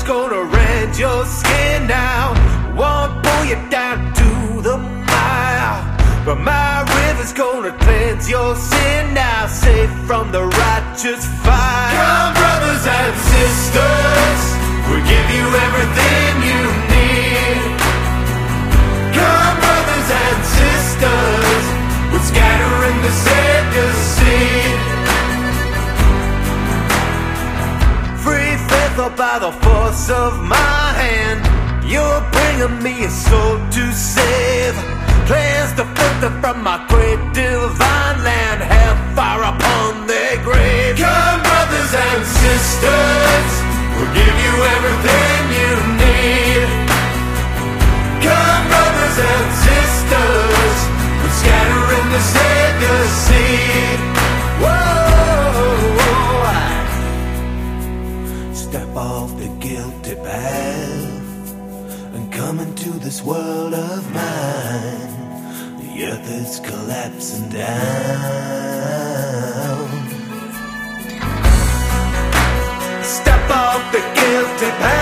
that's gonna rend your skin now, won't pull you down to the mire. But my river's gonna cleanse your sin now, safe from the righteous fire. Come brothers and sisters, we'll give you everything you need. Come brothers and sisters, we're scattering the Savior's seed. Free faith or by the force of my hand, you're bringing me a soul to save. Cleanse the filter from my great divine land, hellfire upon their grave. Come brothers and sisters, we'll give you everything you need. Come brothers and sisters, we're scattering the Savior's seed. Whoa, step off the guilty path and come into this world of mine. The earth is collapsing down. Step off the guilty path.